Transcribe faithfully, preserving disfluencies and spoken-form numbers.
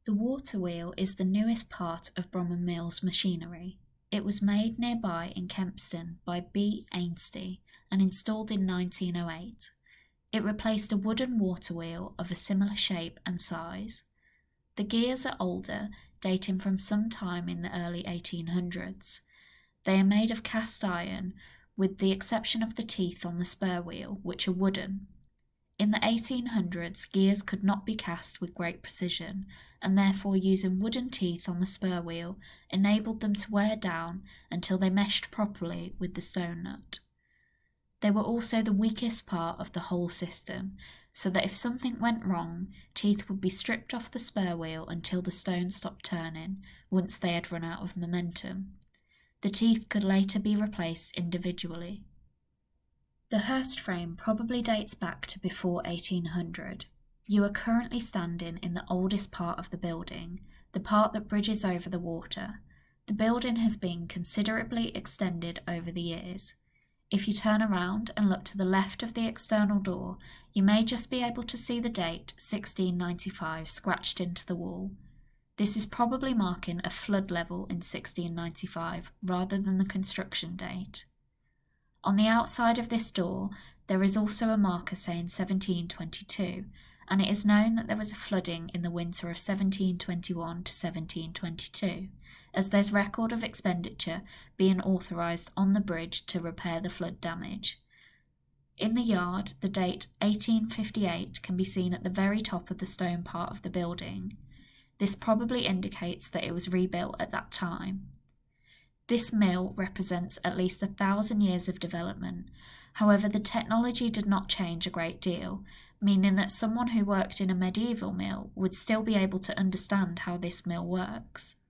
The water wheel is the newest part of Bromham Mill's machinery. It was made nearby in Kempston by B. Ainsty and installed in nineteen oh eight. It replaced a wooden water wheel of a similar shape and size. The gears are older, dating from some time in the early eighteen hundreds. They are made of cast iron, with the exception of the teeth on the spur wheel, which are wooden. In the eighteen hundreds, gears could not be cast with great precision, and therefore using wooden teeth on the spur wheel enabled them to wear down until they meshed properly with the stone nut. They were also the weakest part of the whole system, so that if something went wrong, teeth would be stripped off the spur wheel until the stone stopped turning, once they had run out of momentum. The teeth could later be replaced individually. The Hurst frame probably dates back to before eighteen hundred. You are currently standing in the oldest part of the building, the part that bridges over the water. The building has been considerably extended over the years. If you turn around and look to the left of the external door, you may just be able to see the date sixteen ninety-five scratched into the wall. This is probably marking a flood level in sixteen ninety-five rather than the construction date. On the outside of this door, there is also a marker saying seventeen twenty-two, and it is known that there was a flooding in the winter of seventeen twenty-one to seventeen twenty-two, as there's record of expenditure being authorised on the bridge to repair the flood damage. In the yard, the date eighteen fifty-eight can be seen at the very top of the stone part of the building. This probably indicates that it was rebuilt at that time. This mill represents at least a thousand years of development. However, the technology did not change a great deal, meaning that someone who worked in a medieval mill would still be able to understand how this mill works.